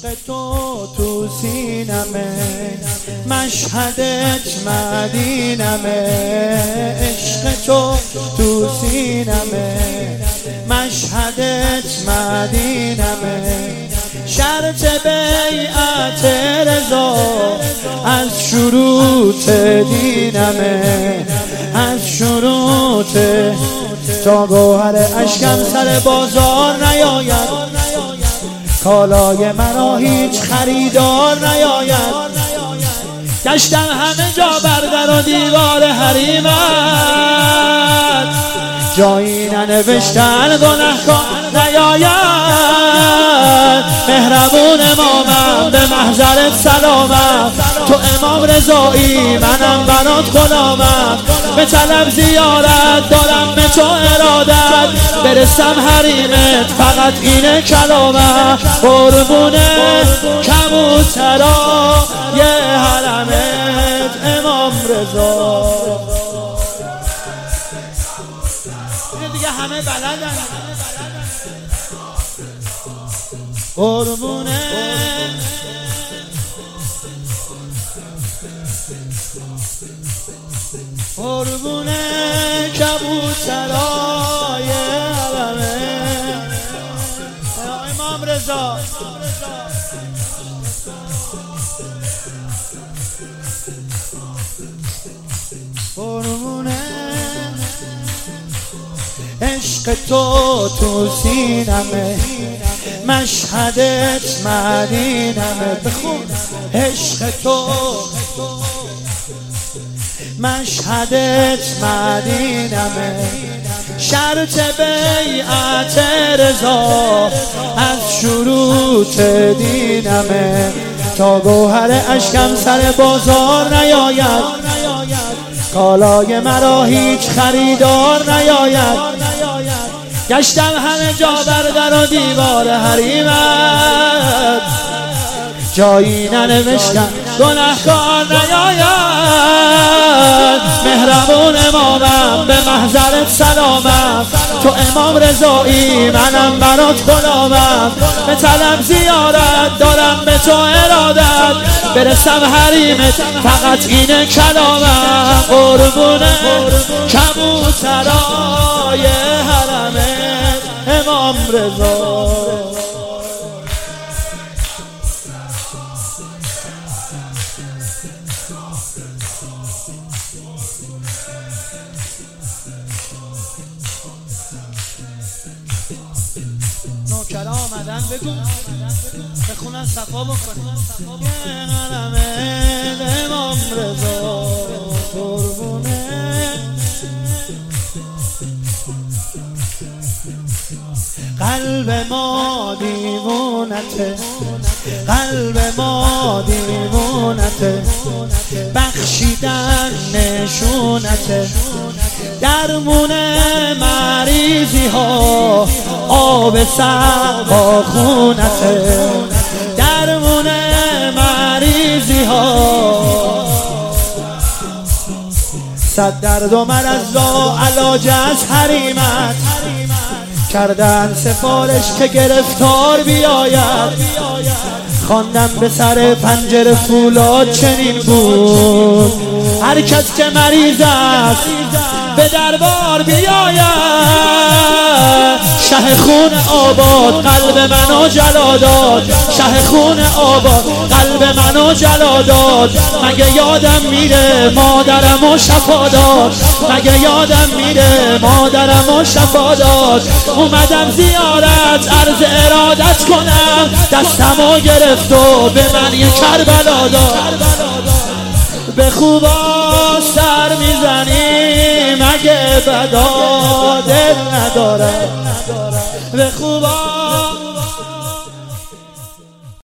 عشق تو سینمه، مشهدت مدینمه. عشق تو سینمه، مشهدت مدینمه. شرط بیعت رضا از شروط دینمه، از شروط. تا گوهر اشکم سر بازار نیاید، کالای مرا هیچ خریدار نیاید. گشتم همه جا بر در و دیوار حریمت، جایی ننوشتن گنهکار نیاید. مهربون امامم به محضرت سلامم، تو امام رضایی منم برات غلامم. به طلب زیارت دارم به تو ارادت، برسم حریمت فقط اینه کلامم. قربونه کبوترا یه حرمت امام رضا. دیگه همه بلدن. قربونه قربونه کبوترای حرمه امام رضا. قربونه عشق تو سینمه، مشهدت مدینمه. بخون عشق تو مشهدت مدینمه. شرط بیعت رضا از شروط دینمه. تا گوهر اشکم سر بازار نیاید، کالای مرا هیچ خریدار نیاید. گشتم همه جا بر در و دیوار حریمت، جایی ننوشتم گنهکار نیاید. مهربون امامم به محضرت سلامم، تو امام رضایی منم برات غلامم. به طلب زیارت دارم به تو ارادت، برسم حریمت فقط اینه کلامم. قربونه کبوترای حرمت امام رضا. نوکرا آمدن بگو بخونن صفا بکنن. یه حرمت امام رضا. قربونه قلب ما دیوونته، قلب ما دیوونته. بخشیدن نشونته، درمون مریضی ها آب سقا خونته. درمون مریضی ها صد درد و مرض را علاج از حریمت. کردن سفارش که گرفتار بیاید، خواندم به سر پنجره فولاد چنین بود. هر کس که مریض است به دربار بیاید. شه خون آباد قلب منو جلا داد، شه خون آباد قلب منو جلا داد. مگه یادم میره مادرمو شفا داد، مگه یادم میره مادرمو شفا داد. اومدم زیارت عرض ارادت کنم، دستمو گرفت و به من یه کربلا داد. به خوبا سر میزنی مگه بدا دل نداره، به خوبا